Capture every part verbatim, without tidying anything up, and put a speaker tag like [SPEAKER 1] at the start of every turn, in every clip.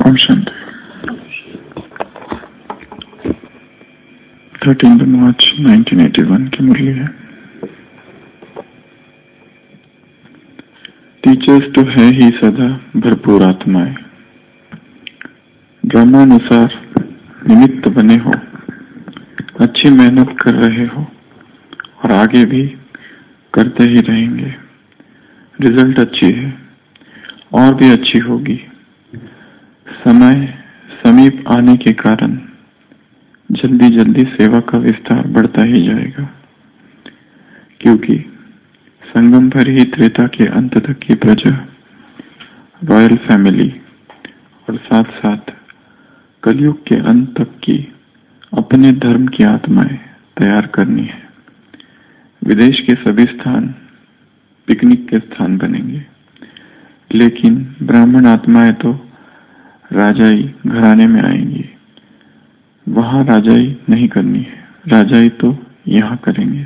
[SPEAKER 1] ओम Shanti. Thirteen March nineteen eighty one की मुरली है। टीचर्स तो है ही सदा भरपूर आत्माएं, ड्रामानुसार निमित्त बने हो, अच्छी मेहनत कर रहे हो और आगे भी करते ही रहेंगे। रिजल्ट अच्छी है और भी अच्छी होगी। समय समीप आने के कारण जल्दी जल्दी सेवा का विस्तार बढ़ता ही जाएगा, क्योंकि संगम पर ही त्रेता के अंत तक की प्रजा, रॉयल फैमिली और साथ साथ कलयुग के अंत तक की अपने धर्म की आत्माएं तैयार करनी है। विदेश के सभी स्थान पिकनिक के स्थान बनेंगे, लेकिन ब्राह्मण आत्माएं तो राजाई घराने में आएंगी। वहां राजाई नहीं करनी है, राजाई तो यहाँ करेंगे।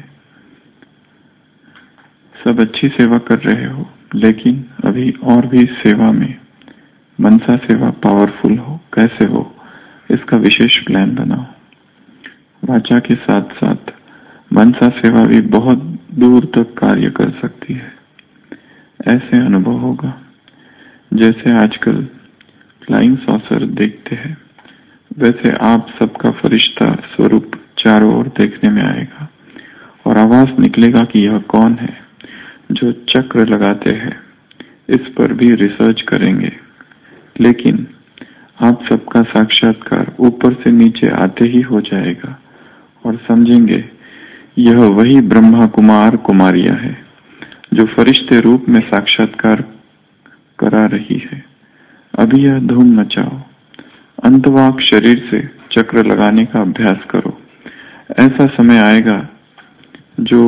[SPEAKER 1] सब अच्छी सेवा कर रहे हो, लेकिन अभी और भी सेवा में मनसा सेवा पावरफुल हो, कैसे हो इसका विशेष प्लान बनाओ। वाचा के साथ साथ मनसा सेवा भी बहुत दूर तक कार्य कर सकती है। ऐसे अनुभव होगा जैसे आजकल फ्लाइंग सॉसर देखते हैं, वैसे आप सबका फरिश्ता स्वरूप चारों ओर देखने में आएगा और आवाज निकलेगा कि यह कौन है जो चक्र लगाते हैं। इस पर भी रिसर्च करेंगे, लेकिन आप सबका साक्षात्कार ऊपर से नीचे आते ही हो जाएगा और समझेंगे यह वही ब्रह्मा कुमार कुमारियां है जो फरिश्ते रूप में साक्षात्कार करा रही है। अभी यह धूम मचाओ, अंतवाक शरीर से चक्र लगाने का अभ्यास करो। ऐसा समय आएगा जो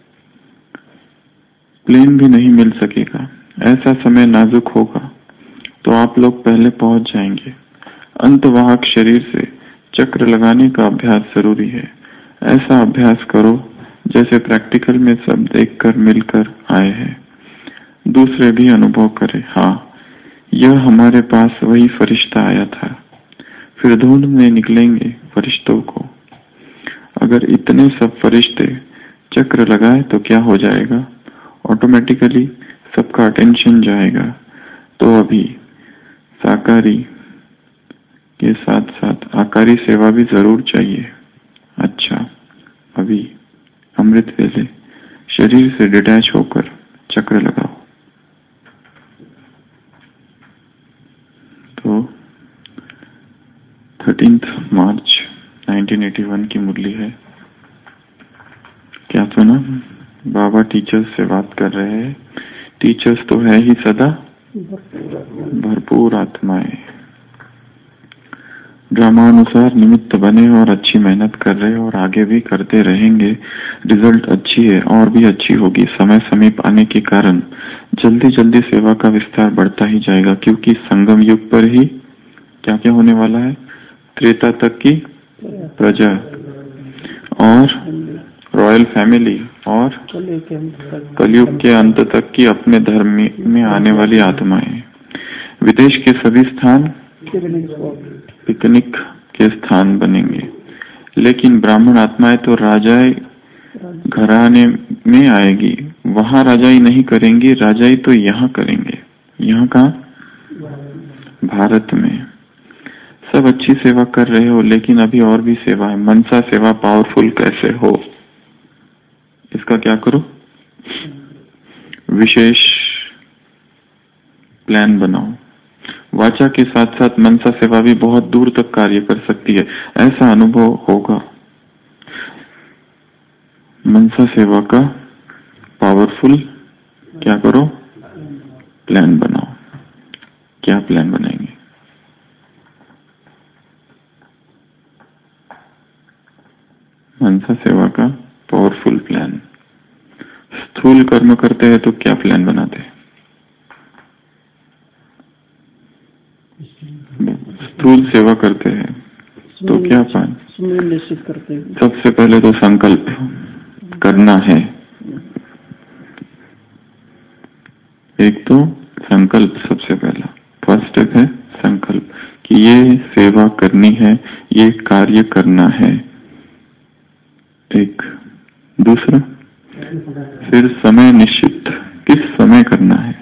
[SPEAKER 1] प्लेन भी नहीं मिल सकेगा। ऐसा समय नाजुक होगा तो आप लोग पहले पहुंच जाएंगे। अंतवाहक शरीर से चक्र लगाने का अभ्यास जरूरी है। ऐसा अभ्यास करो जैसे प्रैक्टिकल में सब देखकर मिलकर आए हैं, दूसरे भी अनुभव करें। हाँ, यह हमारे पास वही फरिश्ता आया था। फिर ढूंढने निकलेंगे फरिश्तों को। अगर इतने सब फरिश्ते चक्र लगाए तो क्या हो जाएगा? ऑटोमेटिकली सबका अटेंशन जाएगा। तो अभी साकारी के साथ साथ आकारी सेवा भी जरूर चाहिए। अच्छा, अभी अमृत वेले शरीर से डिटैच होकर चक्र लगाओ। तो thirteen March nineteen eighty one की मुरली है। क्या सुना? बाबा टीचर्स से बात कर रहे हैं। टीचर्स तो है ही सदा भरपूर आत्माएं, ड्रामानुसार निमित्त बने और अच्छी मेहनत कर रहे और आगे भी करते रहेंगे। रिजल्ट अच्छी है और भी अच्छी होगी। समय समीप आने के कारण जल्दी जल्दी सेवा का विस्तार बढ़ता ही जाएगा, क्योंकि संगम युग पर ही क्या क्या होने वाला है? त्रेता तक की प्रजा और रॉयल फैमिली और कलयुग के अंत तक की अपने धर्म में आने वाली आत्माएं। विदेश के सभी स्थान पिकनिक के स्थान बनेंगे, लेकिन ब्राह्मण आत्माएं तो राजाई घराने में आएगी। वहां राजाई नहीं करेंगी, राजाई तो यहाँ करेंगे। यहाँ का भारत में सब अच्छी सेवा कर रहे हो, लेकिन अभी और भी सेवा है। मनसा सेवा पावरफुल कैसे हो इसका क्या करो? विशेष प्लान बनाओ। वाचा के साथ साथ मनसा सेवा भी बहुत दूर तक कार्य कर सकती है। ऐसा अनुभव होगा। मनसा सेवा का पावरफुल क्या करो? प्लान बनाओ। क्या प्लान बनाएंगे? मनसा सेवा का पावरफुल प्लान। स्थूल कर्म करते हैं तो क्या प्लान बनाते हैं? स्थूल सेवा करते हैं तो क्या प्लान निश्चित करते हैं? सबसे पहले तो संकल्प करना है। एक तो संकल्प सबसे पहला, फर्स्ट स्टेप है संकल्प कि ये सेवा करनी है, ये कार्य करना है। एक दूसरा, फिर समय निश्चित, किस समय करना है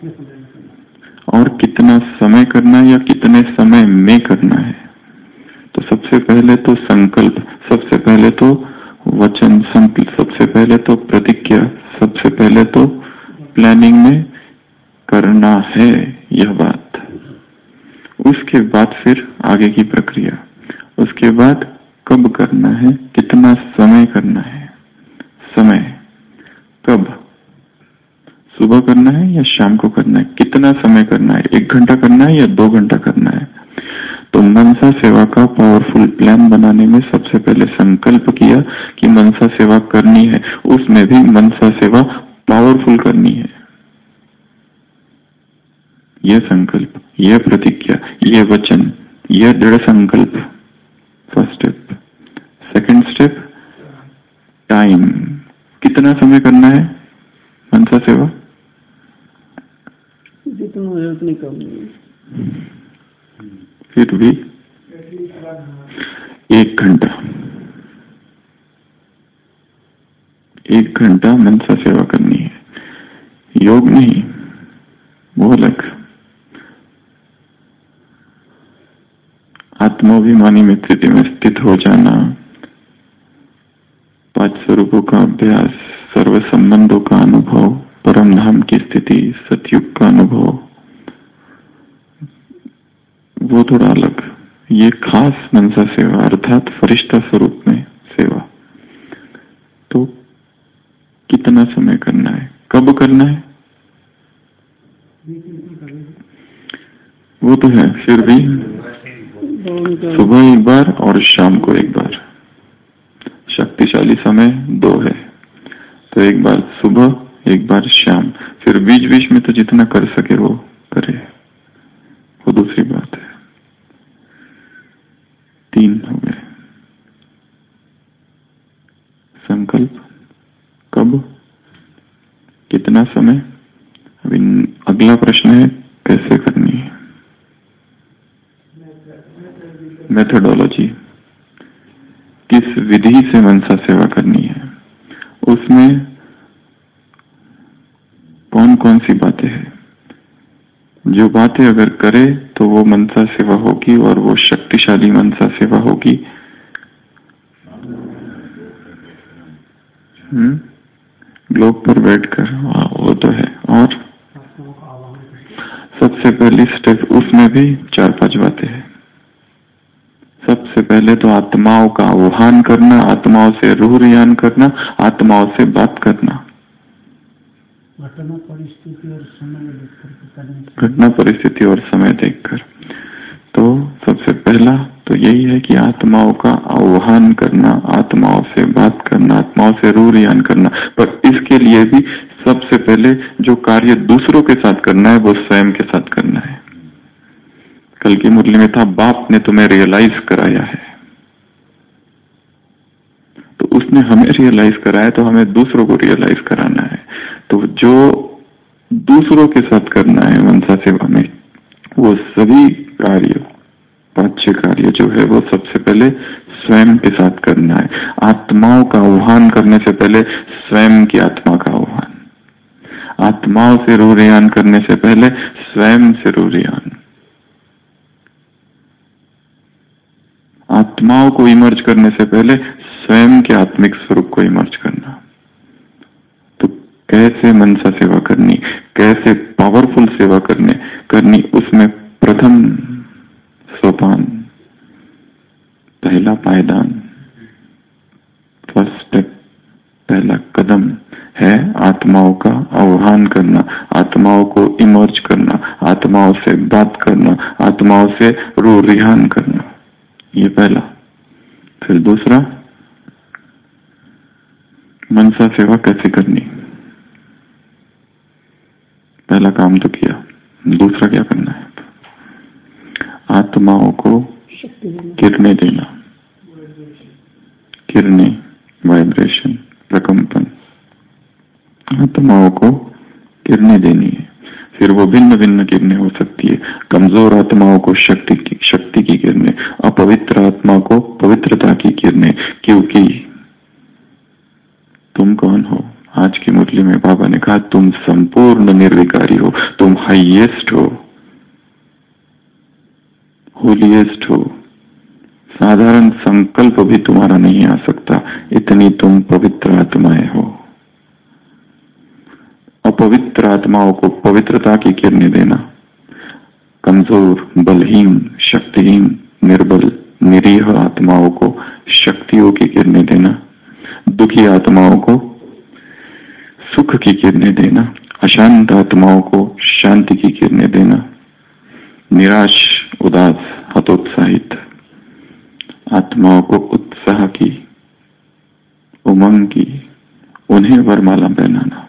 [SPEAKER 1] और कितना समय करना है या कितने समय में करना है। तो सबसे पहले तो संकल्प, सबसे पहले तो वचन, संकल्प, सबसे पहले तो प्रतिज्ञा, सबसे पहले तो प्लानिंग में करना है यह बात। उसके बाद फिर आगे की प्रक्रिया, उसके बाद कब करना है, कितना समय करना है। समय कब, सुबह करना है या शाम को करना है, कितना समय करना है, एक घंटा करना है या दो घंटा करना है। तो मनसा सेवा का पावरफुल प्लान बनाने में सबसे पहले संकल्प किया कि मनसा सेवा करनी है, उसमें भी मनसा सेवा पावरफुल करनी है। यह संकल्प, यह प्रतिज्ञा, यह वचन, यह दृढ़ संकल्प, first step. Second step, time, कितना समय करना है मनसा सेवा,
[SPEAKER 2] जितना उतनी करनी है।
[SPEAKER 1] फिर भी एक घंटा, एक घंटा मनसा सेवा करनी है, योग नहीं, वो अलग। आत्माभिमानी में स्थिति में स्थित हो जाना, पांच स्वरूपों का अभ्यास, सर्व संबंधों का अनुभव, परम धाम की स्थिति, सतयुग का अनुभव, वो थोड़ा अलग। ये खास मनसा सेवा अर्थात फरिश्ता स्वरूप में सेवा। तो कितना समय करना है, कब करना है, वो तो है, फिर भी सुबह एक बार और शाम को एक बार। शक्तिशाली समय दो है, तो एक बार सुबह, एक बार शाम, फिर बीच बीच में तो जितना कर सके वो करे, वो दूसरी बात है। तीन हो गए, संकल्प, कब, कितना समय। अभी अगला प्रश्न है कैसे करनी है, मेथोडोलॉजी, किस विधि से मनसा सेवा करनी है, उसमें कौन कौन सी बातें हैं। जो बातें अगर करे तो वो मनसा सेवा होगी और वो शक्तिशाली मनसा सेवा होगी। हम्म ग्लोब पर बैठकर, वो तो है। और सबसे पहली स्टेप उसमें भी चार पांच बातें हैं। सबसे पहले तो आत्माओं का आह्वान करना, आत्माओं से रूह रियान करना, आत्माओं से बात करना, घटना परिस्थिति और समय देखकर, घटना परिस्थिति और समय देखकर। तो सबसे पहला तो यही है कि आत्माओं का आह्वान करना, आत्माओं से बात करना, आत्माओं से रूह रियान करना। पर इसके लिए भी सबसे पहले जो कार्य दूसरों के साथ करना है वो स्वयं के साथ करना है। कल की मुरली में था, बाप ने तुम्हें रियलाइज कराया है, तो उसने हमें रियलाइज कराया, तो हमें दूसरों को रियलाइज कराना है। तो जो दूसरों के साथ करना है मनसा सेवा में, वो सभी कार्य, पांच छह कार्य जो है वो सबसे पहले स्वयं के साथ करना है। आत्माओं का आह्वान करने से पहले स्वयं की आत्मा का आह्वान, आत्माओं से रूह रियान करने से पहले स्वयं से रूह रियान, आत्माओं को इमर्ज करने से पहले स्वयं के आत्मिक स्वरूप को इमर्ज करना। तो कैसे मनसा सेवा करनी, कैसे पावरफुल सेवा करने करनी, उसमें प्रथम सोपान, पहला पायदान, फर्स्ट स्टेप, पहला कदम है आत्माओं का आह्वान करना, आत्माओं को इमर्ज करना, आत्माओं से बात करना, आत्माओं से रूह रियान करना। ये पहला। फिर दूसरा, मनसा सेवा कैसे करनी। पहला काम तो किया, दूसरा क्या करना है, आत्माओं को किरणें देना, किरणें, वाइब्रेशन, प्रकंपन, आत्माओं को किरणें देनी है। फिर वो भिन्न भिन्न किरणें हो सकती है। कमजोर आत्माओं को शक्ति की शक्ति की किरणें, अपवित्र आत्मा को पवित्रता की किरणें। क्योंकि तुम कौन हो? आज की मुरली में बाबा ने कहा तुम संपूर्ण निर्विकारी हो, तुम हाईएस्ट हो, होलीएस्ट हो। साधारण संकल्प भी तुम्हारा नहीं आ सकता, इतनी तुम पवित्र आत्माएं हो। अपवित्र आत्माओं को पवित्रता की किरणें देना, कमजोर, बलहीन, शक्तिहीन, निर्बल, निरीह आत्माओं को शक्तियों की किरणें देना, दुखी आत्माओं को सुख की किरणें देना, अशांत आत्माओं को शांति की किरणें देना, निराश, उदास, हतोत्साहित आत्माओं को उत्साह की, उमंग की, उन्हें वरमाला पहनाना,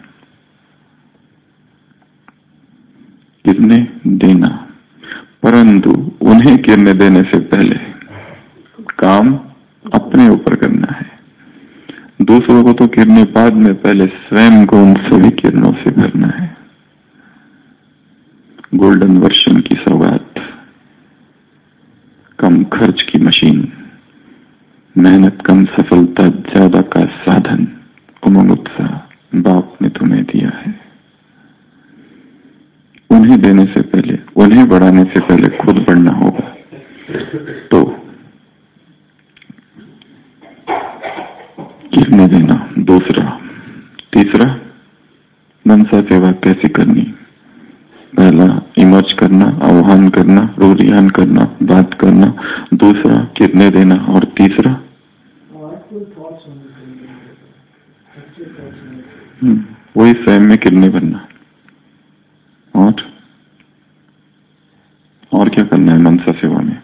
[SPEAKER 1] किरणें देना। परंतु उन्हें किरणें देने से पहले काम अपने ऊपर करना है। दूसरों को तो किरणें बाद में, पहले स्वयं को उन सभी किरणों से भरना है। गोल्डन वर्षन की सौगात, कम खर्च की मशीन, मेहनत कम, सफलता ज्यादा का साधन, उमंग उत्साह बाप ने तुम्हें दिया है। उन्हें देने से पहले, उन्हें बढ़ाने से पहले खुद बढ़ना होगा। तो किरणें देना दूसरा। तीसरा, मनसा सेवा कैसे करनी? पहला, इमर्ज करना, आह्वान करना, रूरियान करना, बात करना। दूसरा, किरणें देना। और तीसरा, वही स्वयं में किरणें बनना। और और क्या करना है मनसा सेवा में?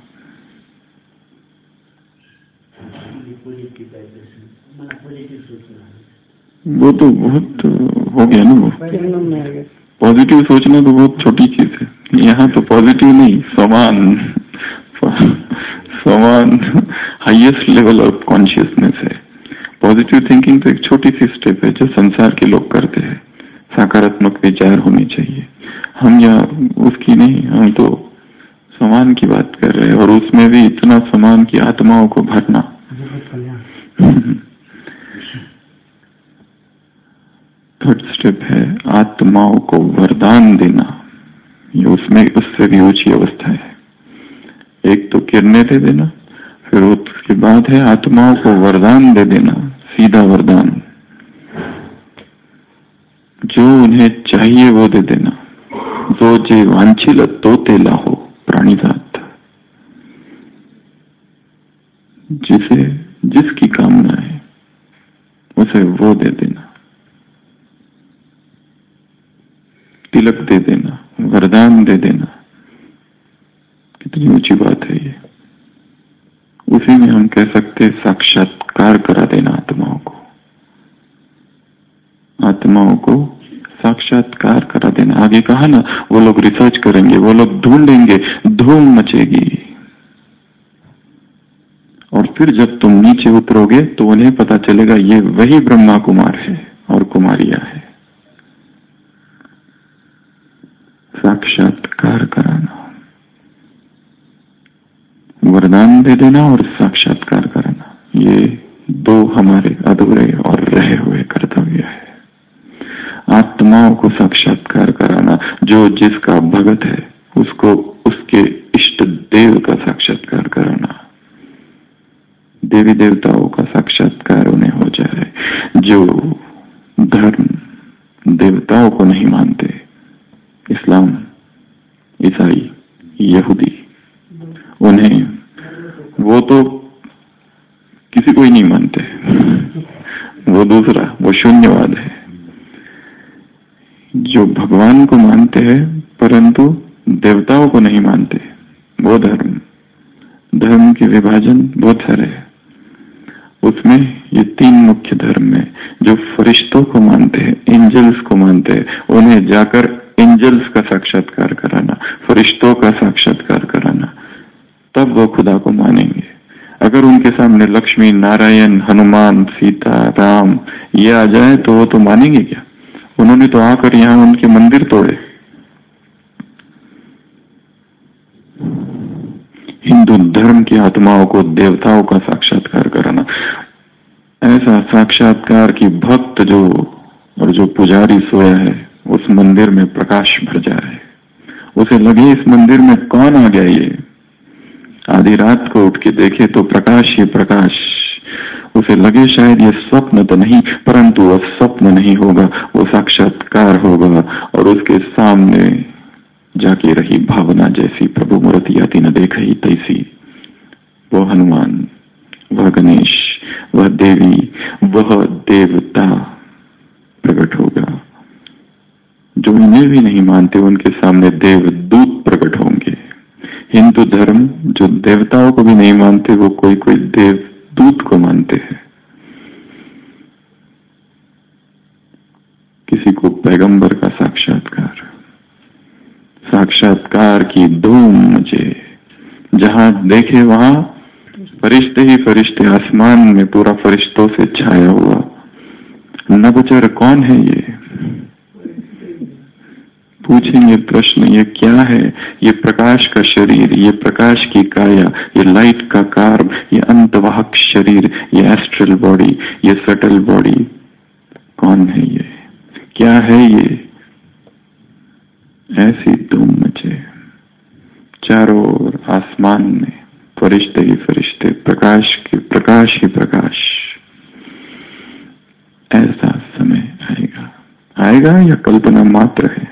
[SPEAKER 1] वो तो बहुत हो गया ना, वो पॉजिटिव सोचना तो बहुत छोटी चीज है। यहाँ तो पॉजिटिव नहीं, समान समान हाईएस्ट लेवल ऑफ कॉन्शियसनेस है। पॉजिटिव थिंकिंग तो एक छोटी सी स्टेप है जो संसार के लोग करते हैं। सकारात्मक विचार होने चाहिए। हम यहाँ उसकी नहीं, हम तो समान की बात कर रहे हैं, और उसमें भी इतना समान की आत्माओं को भरना। थर्ड स्टेप है आत्माओं को वरदान देना। ये उसमें उससे भी ऊंची अवस्था है। एक तो किरणें दे देना, फिर उसके बाद है आत्माओं को वरदान दे देना, सीधा वरदान, जो उन्हें चाहिए वो दे देना। जो जे वांछिल तो ते लाहो, प्राणीजात, जिसे जिसकी कामना है उसे वो दे देना, तिलक दे देना, वरदान दे देना। कितनी ऊंची बात है ये। उसी में हम कह सकते साक्षात्कार करा देना आत्माओं को। आत्माओं को साक्षात्कार करा देना। आगे कहा ना, वो लोग रिसर्च करेंगे, वो लोग ढूंढेंगे, धूम मचेगी। और फिर जब तुम नीचे उतरोगे तो उन्हें पता चलेगा ये वही ब्रह्मा कुमार है और कुमारियां है। साक्षात्कार कराना, वरदान दे देना और साक्षात्कार कराना, ये दो हमारे अधूरे और रहे हुए कर्तव्य है। आत्माओं को साक्षात्कार कराना, जो जिसका भगत है उसको उसके इष्ट देव का साक्षात्कार कराना, देवी देवताओं का साक्षात्कार उन्हें हो जाए। जो धर्म देवताओं को नहीं मानते, इस्लाम, ईसाई, यहूदी, उन्हें वो तो किसी को ही नहीं मानते, वो दूसरा, वो शून्यवाद है। जो भगवान को मानते हैं परंतु देवताओं को नहीं मानते, वो धर्म। धर्म के विभाजन बहुत सारे हैं, उसमें ये तीन मुख्य धर्म है। जो फरिश्तों को मानते हैं, एंजल्स को मानते हैं, उन्हें जाकर एंजल्स का साक्षात्कार कराना, फरिश्तों का साक्षात्कार कराना, तब वो खुदा को मानेंगे। अगर उनके सामने लक्ष्मी, नारायण, हनुमान, सीता, राम ये आ जाए तो वो तो मानेंगे क्या? उन्होंने तो आकर यहाँ उनके मंदिर तोड़े। हिंदू धर्म की आत्माओं को देवताओं का साक्षात्कार कराना। ऐसा साक्षात्कार की भक्त जो और जो पुजारी सोया है उस मंदिर में प्रकाश भर जाए, उसे लगे इस मंदिर में कौन आ गया, ये आधी रात को उठ के देखे तो प्रकाश ही प्रकाश, उसे लगे शायद ये स्वप्न तो नहीं, परंतु वह स्वप्न नहीं होगा, वो साक्षात्कार होगा। और उसके सामने जाके रही भावना जैसी प्रभु मूर्ति आती न देख ही तैसी, वो हनुमान, वह गणेश, वह देवी, वह देवता प्रकट होगा। जो उन्हें भी नहीं मानते उनके सामने देवदूत प्रकट होंगे। हिंदू धर्म जो देवताओं को भी नहीं मानते वो कोई कोई देवदूत को मानते हैं। किसी को पैगंबर का साक्षात्कार, साक्षात्कार की धूम मचे, जहां देखे वहां फरिश्ते ही फरिश्ते, आसमान में पूरा फरिश्तों से छाया हुआ। नभचर कौन है ये, पूछेंगे प्रश्न, ये क्या है, ये प्रकाश का शरीर, ये प्रकाश की काया, ये लाइट का कार्ब, ये अंतवाहक शरीर, ये एस्ट्रल बॉडी, ये सटल बॉडी, कौन है ये, क्या है ये। ऐसी धूम मचे, चारों ओर आसमान में फरिश्ते ही फरिश्ते, प्रकाश के प्रकाश ही प्रकाश। ऐसा समय आएगा, आएगा या कल्पना मात्र है।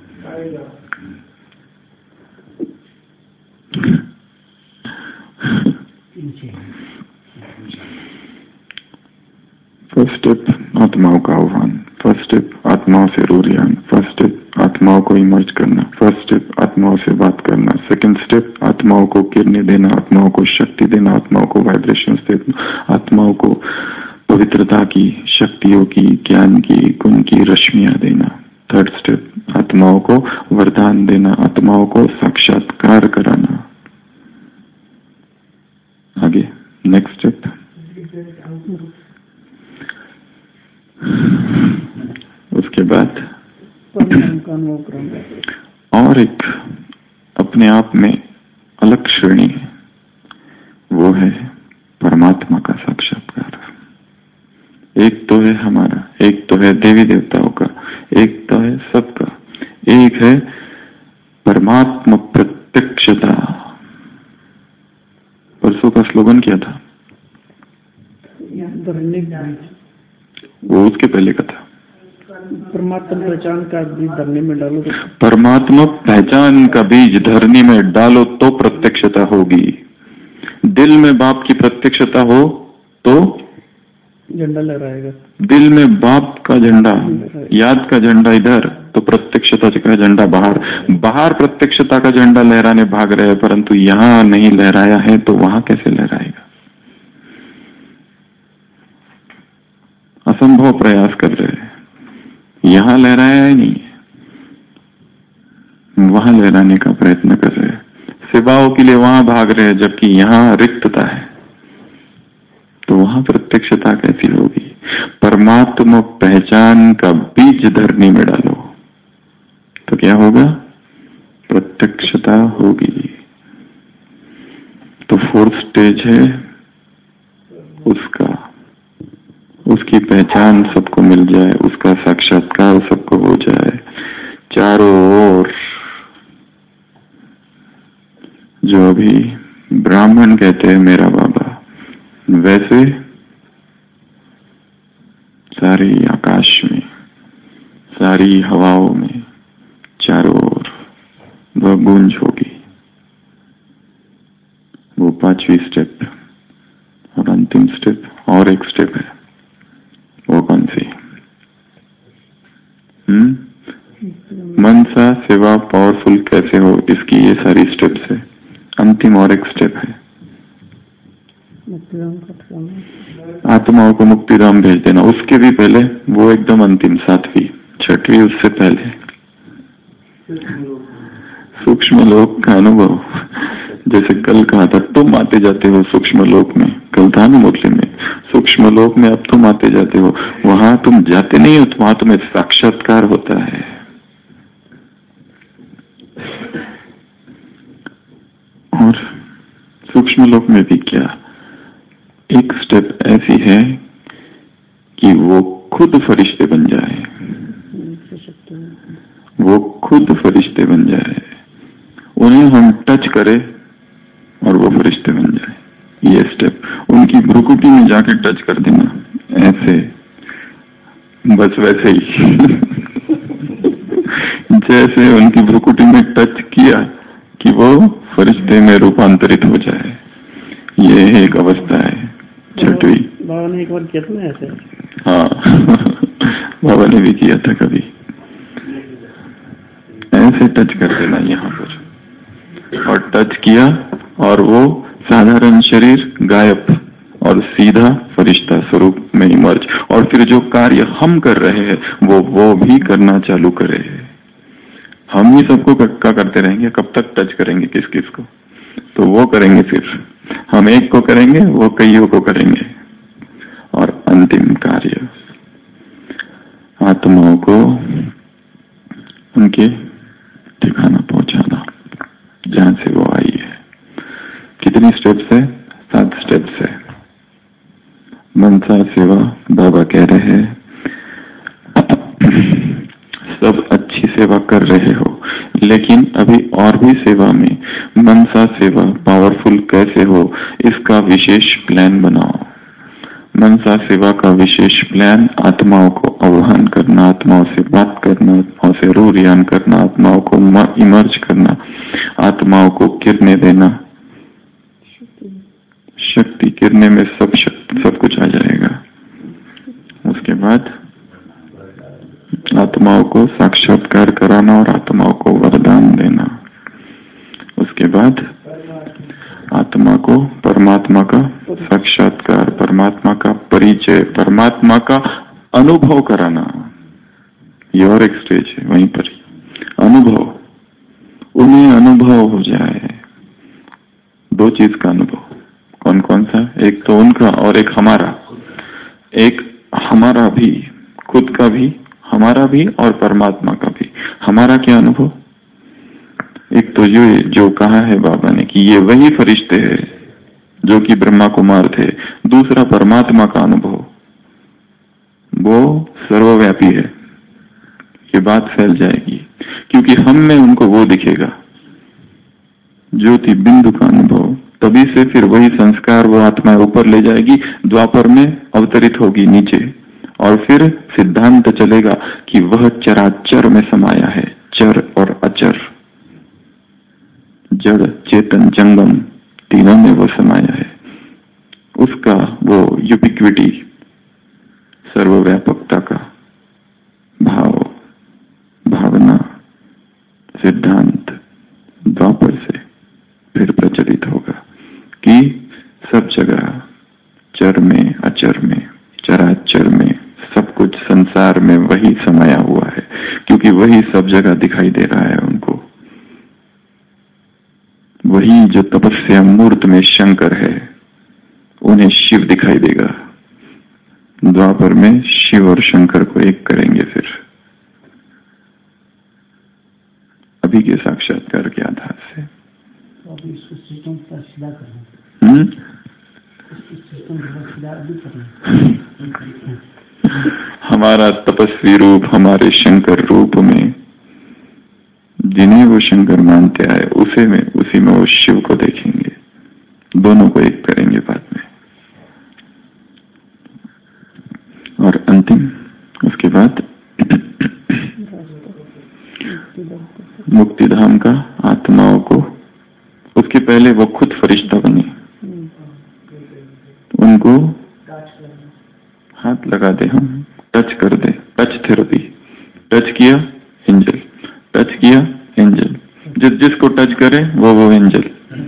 [SPEAKER 1] फर्स्ट स्टेप आत्माओं का आह्वान, फर्स्ट स्टेप आत्माओं से रूरियान, फर्स्ट स्टेप आत्माओं को इमर्ज करना, फर्स्ट स्टेप आत्माओं से बात करना, सेकंड स्टेप आत्माओं को किरणें देना, आत्माओं को शक्ति देना, आत्माओं को वाइब्रेशंस देना, आत्माओं को पवित्रता की, शक्तियों की, ज्ञान की, गुण की रश्मियां देना। थर्ड स्टेप आत्माओं को वरदान देना, आत्माओं को साक्षात्कार कराना। आगे नेक्स्ट स्टेप, उसके बाद और एक अपने आप में अलग श्रेणी है, वो है परमात्मा का साक्षात्कार। एक तो है हमारा, एक तो है देवी देवताओं का, एक तो है सबका, एक है परमात्मा प्रत्यक्षता। परसों का स्लोगन क्या था, वो उसके पहले का था,
[SPEAKER 2] परमात्मा पहचान का बीज धरनी में डालो तो
[SPEAKER 1] परमात्मा पहचान का बीज धरनी में डालो तो प्रत्यक्षता होगी। दिल में बाप की प्रत्यक्षता हो तो
[SPEAKER 2] झंडा लहराएगा,
[SPEAKER 1] दिल में बाप का झंडा, याद का झंडा इधर तो प्रत्यक्षता का झंडा बाहर, बाहर प्रत्यक्षता का झंडा लहराने भाग रहे हैं, परंतु यहाँ नहीं लहराया है तो वहां कैसे लहराएगा। असंभव प्रयास कर रहे हैं, यहां लहराया ही नहीं, वहां लहराने का प्रयत्न कर रहे हैं, सेवाओं के लिए वहां भाग रहे हैं, जबकि यहां रिक्तता है, तो वहां प्रत्यक्षता कैसी होगी। परमात्मा पहचान का बीज धरनी में डालो तो क्या होगा, प्रत्यक्षता होगी। तो फोर्थ स्टेज है उसका, उसकी पहचान सबको मिल जाए, उसका साक्षात्कार सबको हो जाए। चारों ओर जो अभी ब्राह्मण कहते हैं मेरा बाबा, वैसे सारी आकाश में, सारी हवाओं में, चारों ओर वह गूंज होगी। वो पांचवी स्टेप और अंतिम स्टेप, और एक स्टेप है, वो कौन सी, हम्म मनसा सेवा पावरफुल कैसे हो, इसकी ये सारी स्टेप्स है। अंतिम और एक स्टेप है, आत्माओं को मुक्तिधाम भेज देना। उसके भी पहले वो एकदम अंतिम सातवीं, छठवीं उससे पहले सूक्ष्म लोक का अनुभव। जैसे कल कहा था, तुम आते जाते हो सूक्ष्म लोक में, कल था ना मुरली में, सूक्ष्म लोक में अब तुम आते जाते हो, वहां तुम जाते नहीं हो, वहां तुम्हें साक्षात्कार होता है। और सूक्ष्म लोक में भी क्या, एक स्टेप ऐसी है कि वो खुद फरिश्ते बन जाए, वो खुद फरिश्ते बन जाए, उन्हें हम टच करें और वो फरिश्ते बन जाए। ये स्टेप उनकी भ्रुकुटी में जाके टच कर देना, ऐसे, बस वैसे ही जैसे उनकी भ्रुकुटी में टच किया कि वो फरिश्ते में रूपांतरित हो जाए। ये एक अवस्था है छठवीं।
[SPEAKER 2] बाबा ने एक बार किया था ना ऐसे।
[SPEAKER 1] हाँ बाबा ने भी किया था कभी, ऐसे टच कर देना यहाँ पर, और टच किया और वो साधारण शरीर गायब और सीधा फरिश्ता स्वरूप में इमर्ज। और फिर जो कार्य हम कर रहे हैं वो वो भी करना चालू करे। हम ही सबको क्या करते रहेंगे, कब तक टच करेंगे किस किस को? तो वो करेंगे, सिर्फ हम एक को करेंगे, वो कईयों को करेंगे। और अंतिम कार्य आत्माओं को उनके ठिकाना पहुंचाना जहां से वो आई है। कितनी स्टेप्स है? सात स्टेप्स है। मनसा सेवा बाबा कह रहे हैं सब अच्छी सेवा कर रहे हो, लेकिन अभी और भी सेवा में मनसा सेवा पावरफुल कैसे हो इसका विशेष प्लान बनाओ। मनसा सेवा का विशेष प्लान आत्माओं को आह्वान करना, आत्माओं से बात करना, आत्माओं से रूह रियान करना, आत्माओं को इमर्ज करना, आत्माओं को किरने देना। शक्ति किरने में सब शक्ति सब कुछ आ जाएगा। उसके बाद आत्माओं को साक्षात्कार कराना और आत्माओं को वरदान देना। उसके बाद आत्मा को परमात्मा का साक्षात्कार, परमात्मा का परिचय, परमात्मा का अनुभव कराना। ये और एक स्टेज है, वहीं पर अनुभव, उन्हें अनुभव हो जाए। दो चीज का अनुभव, कौन कौन सा? एक तो उनका और एक हमारा। एक हमारा भी, खुद का भी, हमारा भी और परमात्मा का भी। हमारा क्या अनुभव? एक तो ये जो कहा है बाबा ने कि ये वही फरिश्ते हैं जो कि ब्रह्मा कुमार थे। दूसरा परमात्मा का अनुभव, वो सर्वव्यापी है। ये बात फैल जाएगी क्योंकि हम में उनको वो दिखेगा, ज्योति बिंदु का अनुभव। तभी से फिर वही संस्कार वो आत्मा ऊपर ले जाएगी, द्वापर में अवतरित होगी नीचे, और फिर सिद्धांत चलेगा कि वह चराचर में समाया है, चर और अचर, जड़ चेतन जंगम तीनों में वो समाया है। उसका वो यूबिक्विटी, सर्वव्यापकता का भाव, भावना, सिद्धांत द्वापर से फिर प्रचलित होगा कि सब जगह, चर में अचर में चराचर में, सब कुछ संसार में वही समाया हुआ है, क्योंकि वही सब जगह दिखाई दे रहा है उनको। वही जो तपस्या मूर्त में शंकर है, उन्हें शिव दिखाई देगा। द्वापर में शिव और शंकर को एक करेंगे। फिर अभी के साक्षात्कार के आधार से
[SPEAKER 2] अभी इसको सिस्टम का सीधा करना,
[SPEAKER 1] हमारा तपस्वी रूप, हमारे शंकर रूप में जिन्हें वो शंकर मानते आए, उसे में उसी में वो शिव को देखेंगे। दोनों को एक करेंगे बाद में। और अंतिम उसके बाद मुक्ति धाम का आत्माओं को, उसके पहले वो खुद फरिश्ता बने, उनको हाथ लगा दे, हम टच कर दे, टच थेरेपी। टच किया एंजल, टच किया एंजल, जिस जिसको टच करे वो वो एंजल।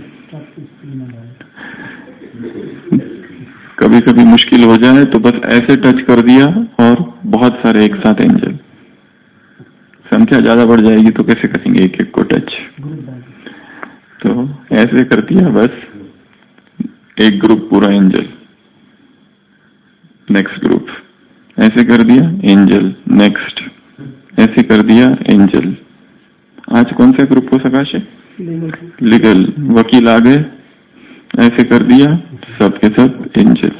[SPEAKER 1] कभी कभी मुश्किल हो जाए तो बस ऐसे टच कर दिया और बहुत सारे एक साथ एंजल। संख्या ज्यादा बढ़ जाएगी तो कैसे करेंगे एक एक को टच? तो ऐसे कर दिया बस, एक ग्रुप पूरा एंजल, नेक्स्ट ग्रुप, ऐसे कर दिया एंजल, नेक्स्ट ऐसे कर दिया एंजल। आज कौन सा ग्रुप हो सका? लीगल, वकील आ गए, ऐसे कर दिया सब के सब एंजल।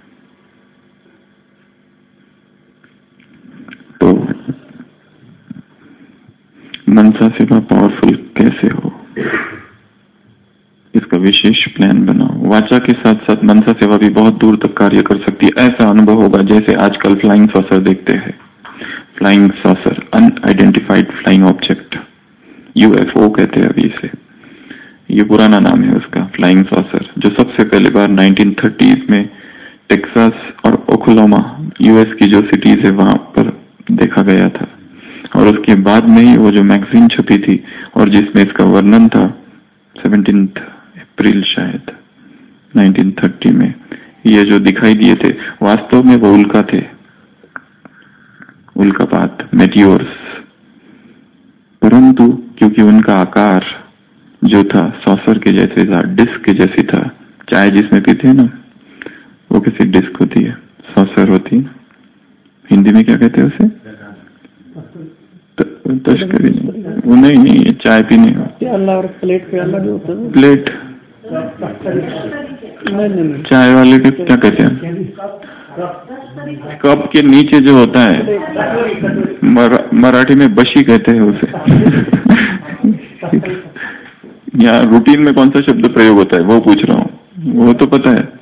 [SPEAKER 1] तो मनसा सेवा पावरफुल कैसे हो, इसका विशेष प्लान बनाओ। वाचा के साथ साथ मनसा सेवा भी बहुत दूर तक कार्य कर सकती है। ऐसा अनुभव होगा जैसे आजकल फ्लाइंग सॉसर देखते हैं। Flying saucer, unidentified flying object, UFO कहते हैं अभी इसे, ये पुराना नाम है उसका, फ्लाइंग सॉसर, जो सबसे पहले बार नाइनटीन थर्टीज़ में टेक्सास और ओक्लाहोमा यूएस की जो सिटीज है वहां पर देखा गया था। और उसके बाद में ही वो जो मैगजीन छपी थी और जिसमें इसका वर्णन था, सेवनटीन्थ अप्रैल शायद नाइनटीन थर्टी में, ये जो दिखाई दिए थे वास्तव में वो उल्का थे, उल्कापात, मेटियोर्स। परंतु क्योंकि उनका आकार जो था सॉसर के जैसे था, डिस्क के जैसी था, चाय जिसमें पीते हैं ना वो किसी डिस्क होती है, सॉसर होती है। हिंदी में क्या कहते हैं उसे? तश्करी नहीं, वो नहीं नहीं चाय पीने
[SPEAKER 2] प्याला और प्लेट प्याला जो होता है,
[SPEAKER 1] प्लेट
[SPEAKER 2] नहीं नहीं
[SPEAKER 1] चाय वाले के क्या कहते हैं? कप के नीचे जो होता है, मरा, मराठी में बशी कहते हैं उसे। यहाँ रूटीन में कौन सा शब्द प्रयोग होता है वो पूछ रहा हूँ, वो तो पता है,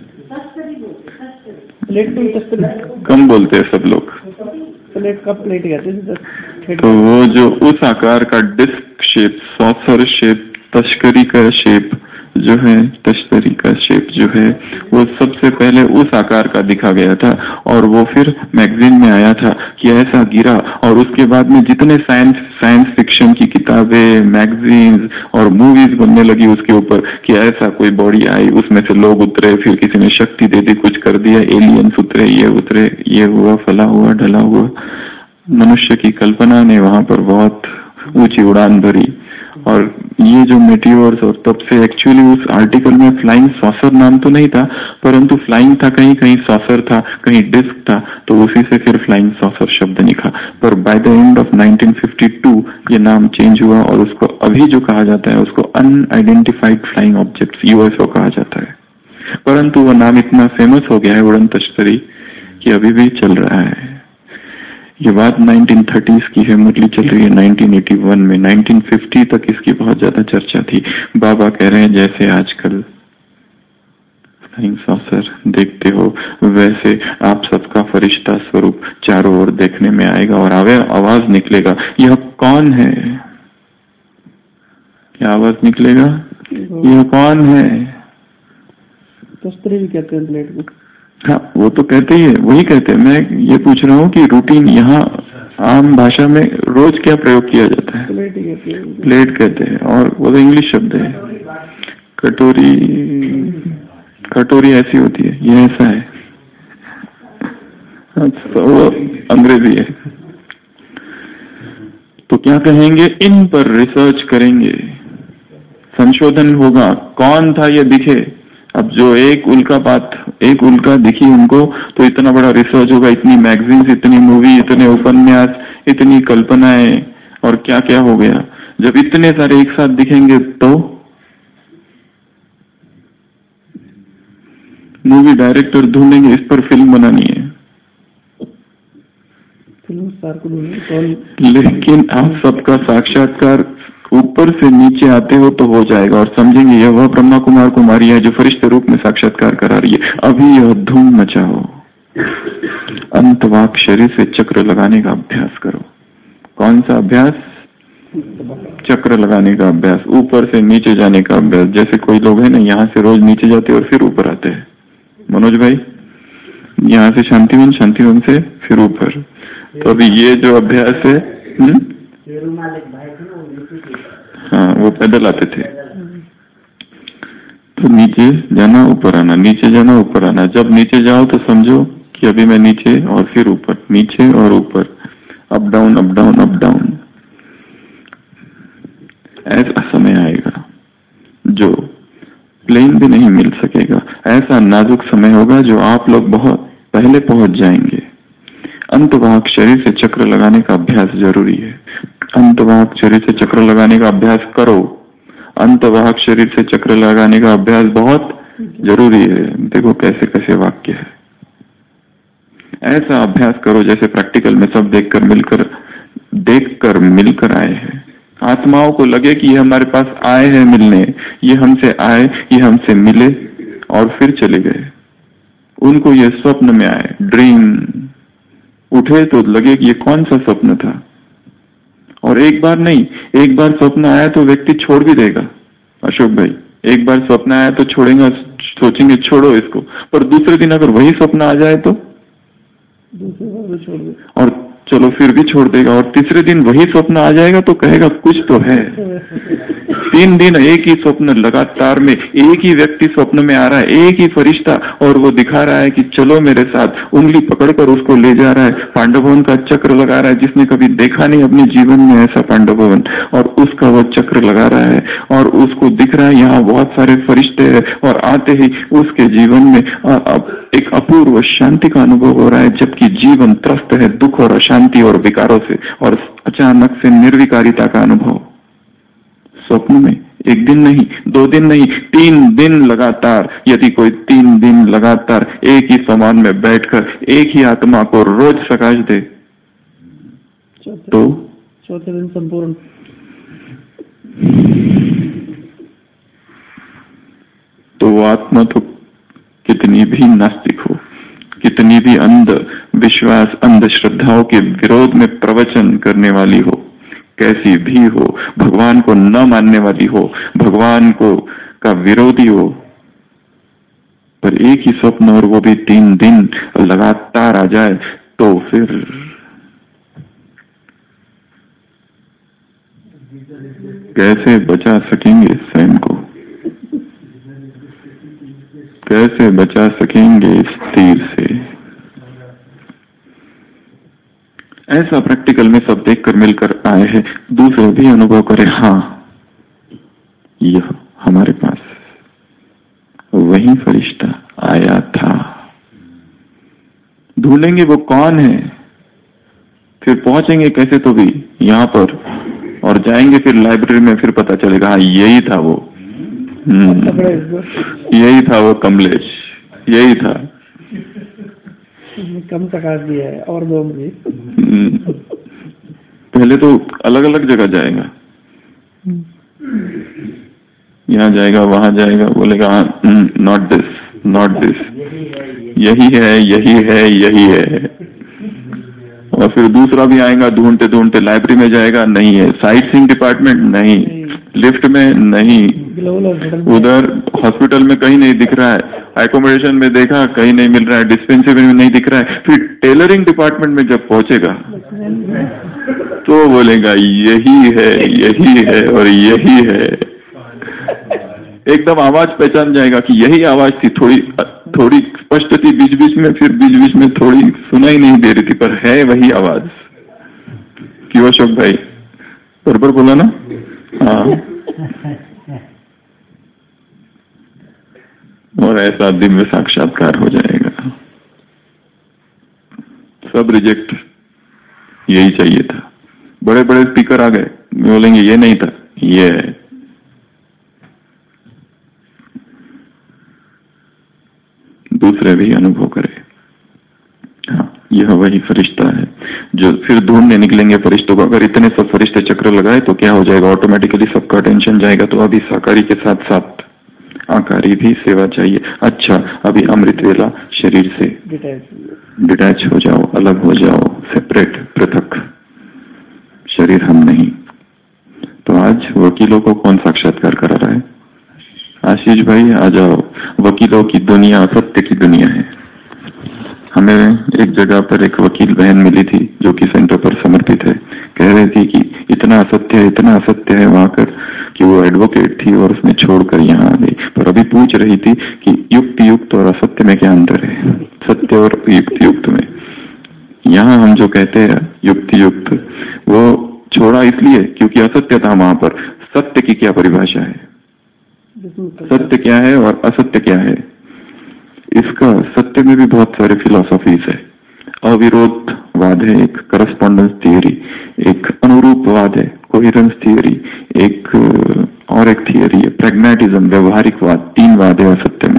[SPEAKER 2] प्लेट
[SPEAKER 1] कम बोलते हैं सब लोग।
[SPEAKER 2] प्लेट का प्लेट कहते हैं।
[SPEAKER 1] तो वो जो उस आकार का डिस्क शेप, सॉसर शेप, तश्करी का शेप जो है, तश्तरी का शेप जो है, वो सबसे पहले उस आकार का दिखा गया था। और वो फिर मैगजीन में आया था कि ऐसा गिरा, और उसके बाद में जितने साइंस साइंस फिक्शन की किताबें, मैगजीन्स और मूवीज बनने लगी उसके ऊपर कि ऐसा कोई बॉडी आई, उसमें से लोग उतरे, फिर किसी ने शक्ति दे दी, कुछ कर दिया, एलियंस उतरे, ये उतरे, ये हुआ, फला हुआ, ढला हुआ। मनुष्य की कल्पना ने वहां पर बहुत ऊंची उड़ान भरी। और ये जो मेटियोर्स, और तब से एक्चुअली उस आर्टिकल में फ्लाइंग सॉसर नाम तो नहीं था, परंतु फ्लाइंग था, कहीं कहीं सॉसर था, कहीं डिस्क था, तो उसी से फिर फ्लाइंग सॉसर शब्द निकला। पर by the end of nineteen fifty two ये नाम चेंज हुआ और उसको अभी जो कहा जाता है उसको अनआइडेंटिफाइड फ्लाइंग ऑब्जेक्ट्स, यूएफओ कहा जाता है। परंतु वो नाम इतना फेमस हो गया है उड़न तश्तरी कि अभी भी चल रहा है। ये बात नाइनटीन थर्टीज़ की है, मुरली चल रही है नाइनटीन एटी वन में, नाइनटीन फिफ्टी तक इसकी बहुत ज्यादा चर्चा थी। बाबा कह रहे हैं जैसे आजकल फ्लाइंग सॉसर देखते हो वैसे आप सबका फरिश्ता स्वरूप चारों ओर देखने में आएगा और आवे आवाज निकलेगा, यह कौन है? क्या आवाज निकलेगा? यह कौन है?
[SPEAKER 2] तश्तरी भी कहते हैं प्लेट को।
[SPEAKER 1] हाँ वो तो कहते ही है, वही कहते हैं। मैं ये पूछ रहा हूँ कि रूटीन यहाँ आम भाषा में रोज क्या प्रयोग किया जाता है?
[SPEAKER 2] प्लेट ही कहते हैं।
[SPEAKER 1] प्लेट कहते हैं, और वो तो इंग्लिश शब्द है। कटोरी, कटोरी ऐसी होती है, ये ऐसा है, अच्छा वो अंग्रेजी है। तो क्या कहेंगे? इन पर रिसर्च करेंगे, संशोधन होगा, कौन था ये दिखे। अब जो एक उल्कापात, एक उल्का दिखी उनको, तो इतना बड़ा रिसर्च होगा, इतनी मैगजीन्स, इतनी मूवी, इतने उपन्यास, इतनी कल्पनाएं, और क्या क्या हो गया। जब इतने सारे एक साथ दिखेंगे तो मूवी डायरेक्टर ढूंढेंगे, इस पर फिल्म बनानी है,
[SPEAKER 2] फिल्म स्टार को ढूंढेंगे।
[SPEAKER 1] लेकिन आप सबका साक्षात्कार ऊपर से नीचे आते हो तो हो जाएगा, और समझेंगे यह वह ब्रह्मा कुमार कुमारी है जो फरिश्ते रूप में साक्षात्कार करा रही है। अभी यह धूम मचाओ, अंतवाक शरीर से चक्र लगाने का अभ्यास करो। कौन सा अभ्यास? चक्र लगाने का अभ्यास, ऊपर से नीचे जाने का अभ्यास। जैसे कोई लोग हैं ना, यहाँ से रोज नीचे जाते और फिर ऊपर आते हैं। मनोज भाई, यहाँ से शांतिवन, शांतिवन से फिर ऊपर। तो अभी ये जो अभ्यास है, हुँ? हाँ वो पैदल आते थे, तो नीचे जाना ऊपर आना, नीचे जाना ऊपर आना। जब नीचे जाओ तो समझो कि अभी मैं नीचे और फिर ऊपर, नीचे और ऊपर, up down up down up down. ऐसा समय आएगा जो प्लेन भी नहीं मिल सकेगा, ऐसा नाजुक समय होगा जो आप लोग बहुत पहले पहुंच जाएंगे। अंतवाहक शरीर से चक्र लगाने का अभ्यास जरूरी है। अंतवाहक शरीर से चक्र लगाने का अभ्यास करो। अंतवाहक शरीर से चक्र लगाने का अभ्यास बहुत जरूरी है। देखो कैसे कैसे वाक्य है। ऐसा अभ्यास करो जैसे प्रैक्टिकल में सब देखकर मिलकर देखकर मिलकर आए हैं। आत्माओं को लगे कि ये हमारे पास आए हैं मिलने, ये हमसे आए, ये हमसे मिले और फिर चले गए। उनको ये स्वप्न में आए, ड्रीम उठे तो लगे कि ये कौन सा स्वप्न था। और एक बार नहीं, एक बार स्वप्न आया तो व्यक्ति छोड़ भी देगा। अशोक भाई, एक बार स्वप्न आया तो छोड़ेगा, सोचेंगे छोड़ो इसको, पर दूसरे दिन अगर वही स्वप्न आ जाए तो
[SPEAKER 2] दूसरे बार भी छोड़ दे,
[SPEAKER 1] और चलो फिर भी छोड़ देगा, और तीसरे दिन वही स्वप्न आ जाएगा तो कहेगा कुछ तो है। तीन दिन एक ही स्वप्न लगातार में, एक ही व्यक्ति स्वप्न में आ रहा है, एक ही फरिश्ता, और वो दिखा रहा है कि चलो मेरे साथ, उंगली पकड़कर उसको ले जा रहा है, पांडव भवन का चक्र लगा रहा है, जिसने कभी देखा नहीं अपने जीवन में ऐसा पांडव भवन, और उसका वो चक्र लगा रहा है और उसको दिख रहा है यहाँ बहुत सारे फरिश्ते हैं, और आते ही उसके जीवन में एक अपूर्व शांति का अनुभव हो रहा है, जबकि जीवन त्रस्त है दुख और अशांति और विकारों से, और अचानक से निर्विकारिता का अनुभव। स्वप्न में एक दिन नहीं, दो दिन नहीं, तीन दिन लगातार। यदि कोई तीन दिन लगातार एक ही समान में बैठकर एक ही आत्मा को रोज प्रकाश दे तो
[SPEAKER 2] चौथे दिन संपूर्ण।
[SPEAKER 1] तो वो आत्मा तो कितनी भी नास्तिक हो, कितनी भी अंध विश्वास, अंधश्रद्धाओं के विरोध में प्रवचन करने वाली हो, कैसी भी हो, भगवान को न मानने वाली हो, भगवान को का विरोधी हो, पर एक ही स्वप्न और वो भी तीन दिन लगातार आ जाए तो फिर कैसे बचा सकेंगे स्वयं को, कैसे बचा सकेंगे इस तीर से। ऐसा प्रैक्टिकल में सब देखकर मिलकर आए हैं, दूसरे भी अनुभव करें, हाँ यह हमारे पास वही फरिश्ता आया था। ढूंढेंगे वो कौन है, फिर पहुंचेंगे कैसे तो भी यहाँ पर, और जाएंगे फिर लाइब्रेरी में, फिर पता चलेगा हाँ यही था वो, यही था वो कमलेश, यही था।
[SPEAKER 2] कम प्रकाश दिया है और दो भी।
[SPEAKER 1] पहले तो अलग अलग जगह जाएगा, यहाँ जाएगा, वहां जाएगा, बोलेगा नॉट दिस, नॉट दिस, यही है, यही है, यही है। और फिर दूसरा भी आएगा, ढूंढते ढूंढते लाइब्रेरी में जाएगा, नहीं है, साइट सीइंग डिपार्टमेंट नहीं, लिफ्ट में नहीं, उधर हॉस्पिटल में कहीं नहीं दिख रहा है, एकोमोडेशन में देखा कहीं नहीं मिल रहा है, डिस्पेंसरी में नहीं दिख रहा है, फिर टेलरिंग डिपार्टमेंट में जब पहुंचेगा तो बोलेगा यही है, यही है और यही है। एकदम आवाज पहचान जाएगा कि यही आवाज थी, थोड़ी थोड़ी स्पष्ट थी बीच बीच में, फिर बीच बीच में थोड़ी सुनाई नहीं दे रही थी, पर है वही आवाज। क्यों अशोक भाई, बराबर बोला ना? हाँ। और ऐसा दिव्य साक्षात्कार हो जाएगा। सब रिजेक्ट, यही चाहिए था। बड़े बड़े स्पीकर आ गए, बोलेंगे ये नहीं था, ये है। दूसरे भी अनुभव करें, हाँ यह वही फरिश्ता है जो फिर ढूंढने निकलेंगे फरिश्तों को। अगर इतने सब फरिश्ते चक्र लगाए तो क्या हो जाएगा, ऑटोमेटिकली सबका टेंशन जाएगा। तो अभी साकारी के साथ साथ आकारी भी सेवा चाहिए। अच्छा, अभी अमृत वेला शरीर से डिटैच हो जाओ, अलग हो जाओ, सेपरेट, पृथक, शरीर हम नहीं। तो आज वकीलों को कौन साक्षात्कार करा रहा है? आशीष भाई आ जाओ। वकीलों की दुनिया सत्य की दुनिया है। हमें एक जगह पर एक वकील बहन मिली थी जो कि सेंटर पर समर्पित है। कह रही थी कि इतना असत्य है, इतना असत्य है वहां कर, कि वो एडवोकेट थी और उसने छोड़कर यहाँ आ गई। पर अभी पूछ रही थी कि युक्त युक्त और असत्य में क्या अंतर है, सत्य और युक्त युक्त में। यहाँ हम जो कहते हैं युक्त युक्त, वो छोड़ा इसलिए क्योंकि असत्य था वहां पर। सत्य की क्या परिभाषा है, सत्य क्या है और असत्य क्या है, इसका सत्य में भी बहुत सारे फिलॉसफीज है। अविरोधवाद है एक, करस्पॉन्डेंस थियरी एक, अनुरूपवाद है, कोहेरेंस थियरी एक, और एक थियरी है प्रैग्मेटिज्म, व्यवहारिकवाद। तीन वाद है असत्य में।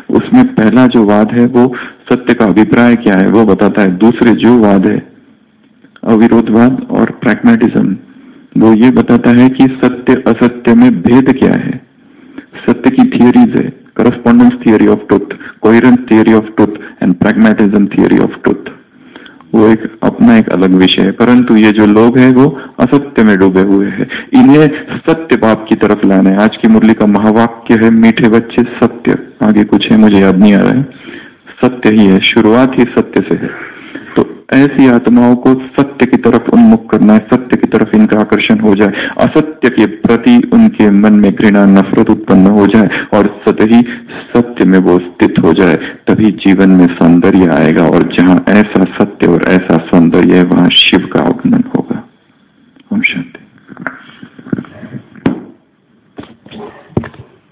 [SPEAKER 1] उसमें पहला जो वाद है वो सत्य का अभिप्राय क्या है वो बताता है। दूसरे जो वाद है अविरोधवाद और प्रैग्मेटिज्म, वो ये बताता है कि सत्य असत्य में भेद क्या है। सत्य की थियरीज है, correspondence theory of truth, coherence theory of truth and pragmatism theory of truth, वो एक अपना एक अलग विषय है। परंतु ये जो लोग हैं वो असत्य में डूबे हुए हैं, इन्हें सत्य बात की तरफ लाना है। आज की मुरली का महावाक्य है मीठे बच्चे सत्य, आगे कुछ है मुझे याद नहीं आ रहा है, सत्य ही है, शुरुआत ही सत्य से है। तो ऐसी आत्माओं को सत्य की तरफ उन्मुख करना है, सत्य की तरफ इनका आकर्षण हो जाए, असत्य के प्रति उनके मन में घृणा नफरत उत्पन्न हो जाए और सतही सत्य में वो स्थित हो जाए, तभी जीवन में सौंदर्य आएगा। और जहां ऐसा सत्य और ऐसा सौंदर्य है वहां शिव का आगमन होगा। ओम शांति।